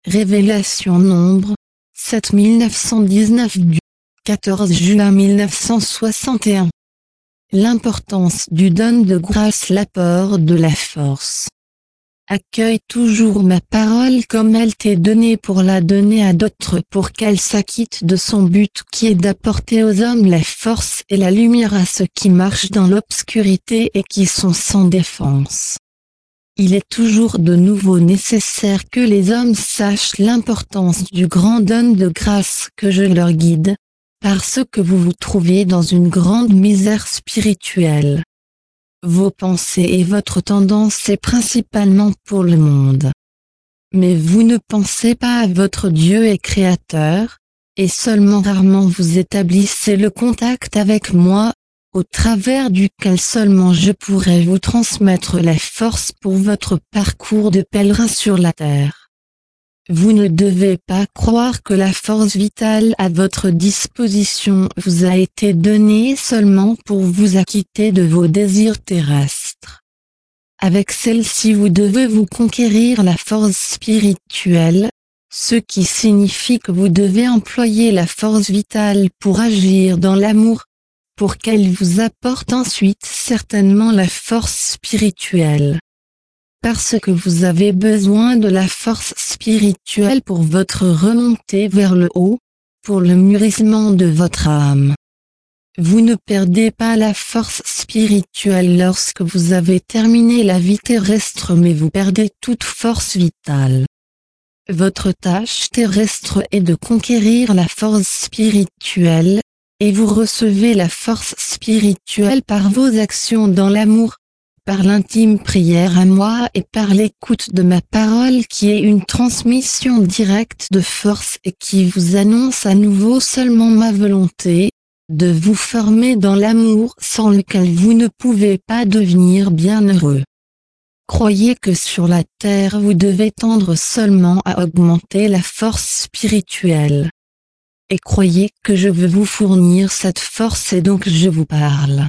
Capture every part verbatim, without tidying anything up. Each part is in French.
Révélation Nombre, sept mille neuf cent dix-neuf du quatorze juin mille neuf cent soixante et un. L'importance du don de grâce, l'apport de la force. Accueille toujours ma parole comme elle t'est donnée pour la donner à d'autres, pour qu'elle s'acquitte de son but qui est d'apporter aux hommes la force et la lumière à ceux qui marchent dans l'obscurité et qui sont sans défense. Il est toujours de nouveau nécessaire que les hommes sachent l'importance du grand don de grâce que je leur guide, parce que vous vous trouvez dans une grande misère spirituelle. Vos pensées et votre tendance est principalement pour le monde. Mais vous ne pensez pas à votre Dieu et Créateur, et seulement rarement vous établissez le contact avec moi, au travers duquel seulement je pourrais vous transmettre la force pour votre parcours de pèlerin sur la terre. Vous ne devez pas croire que la force vitale à votre disposition vous a été donnée seulement pour vous acquitter de vos désirs terrestres. Avec celle-ci vous devez vous conquérir la force spirituelle, ce qui signifie que vous devez employer la force vitale pour agir dans l'amour, pour qu'elle vous apporte ensuite certainement la force spirituelle. Parce que vous avez besoin de la force spirituelle pour votre remontée vers le haut, pour le mûrissement de votre âme. Vous ne perdez pas la force spirituelle lorsque vous avez terminé la vie terrestre, mais vous perdez toute force vitale. Votre tâche terrestre est de conquérir la force spirituelle, et vous recevez la force spirituelle par vos actions dans l'amour, par l'intime prière à moi et par l'écoute de ma parole qui est une transmission directe de force et qui vous annonce à nouveau seulement ma volonté, de vous former dans l'amour sans lequel vous ne pouvez pas devenir bienheureux. Croyez que sur la terre vous devez tendre seulement à augmenter la force spirituelle. Et croyez que je veux vous fournir cette force et donc je vous parle.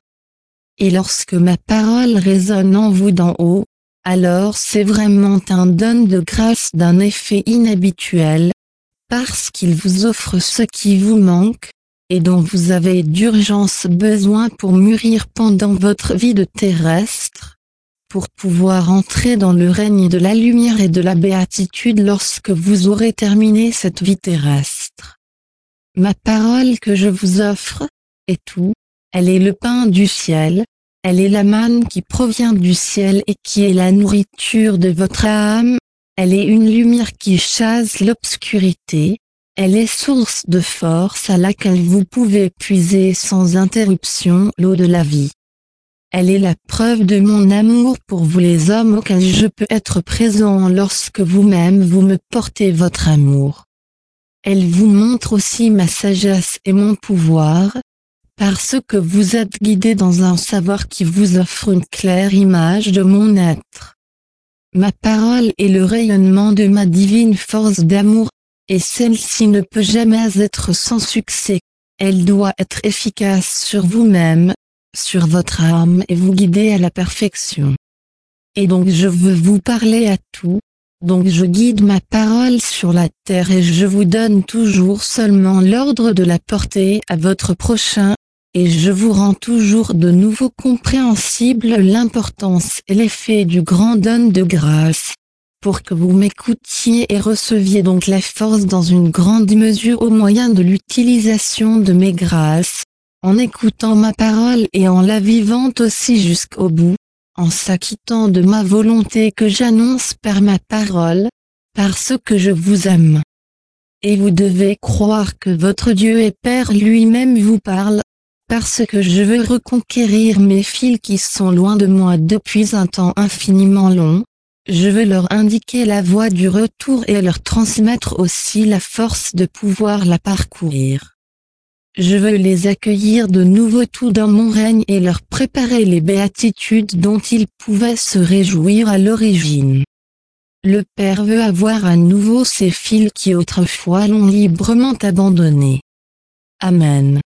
Et lorsque ma parole résonne en vous d'en haut, alors c'est vraiment un don de grâce d'un effet inhabituel, parce qu'il vous offre ce qui vous manque, et dont vous avez d'urgence besoin pour mûrir pendant votre vie de terrestre, pour pouvoir entrer dans le règne de la lumière et de la béatitude lorsque vous aurez terminé cette vie terrestre. Ma parole que je vous offre, est tout, elle est le pain du ciel, elle est la manne qui provient du ciel et qui est la nourriture de votre âme, elle est une lumière qui chasse l'obscurité, elle est source de force à laquelle vous pouvez puiser sans interruption l'eau de la vie. Elle est la preuve de mon amour pour vous les hommes auxquels je peux être présent lorsque vous-même vous me portez votre amour. Elle vous montre aussi ma sagesse et mon pouvoir, parce que vous êtes guidé dans un savoir qui vous offre une claire image de mon être. Ma parole est le rayonnement de ma divine force d'amour, et celle-ci ne peut jamais être sans succès. Elle doit être efficace sur vous-même, sur votre âme et vous guider à la perfection. Et donc je veux vous parler à tout. Donc je guide ma parole sur la terre et je vous donne toujours seulement l'ordre de la porter à votre prochain, et je vous rends toujours de nouveau compréhensible l'importance et l'effet du grand don de grâce, pour que vous m'écoutiez et receviez donc la force dans une grande mesure au moyen de l'utilisation de mes grâces, en écoutant ma parole et en la vivant aussi jusqu'au bout, en s'acquittant de ma volonté que j'annonce par ma parole, parce que je vous aime. Et vous devez croire que votre Dieu et Père lui-même vous parle, parce que je veux reconquérir mes fils qui sont loin de moi depuis un temps infiniment long, je veux leur indiquer la voie du retour et leur transmettre aussi la force de pouvoir la parcourir. Je veux les accueillir de nouveau tout dans mon règne et leur préparer les béatitudes dont ils pouvaient se réjouir à l'origine. Le Père veut avoir à nouveau ses fils qui autrefois l'ont librement abandonné. Amen.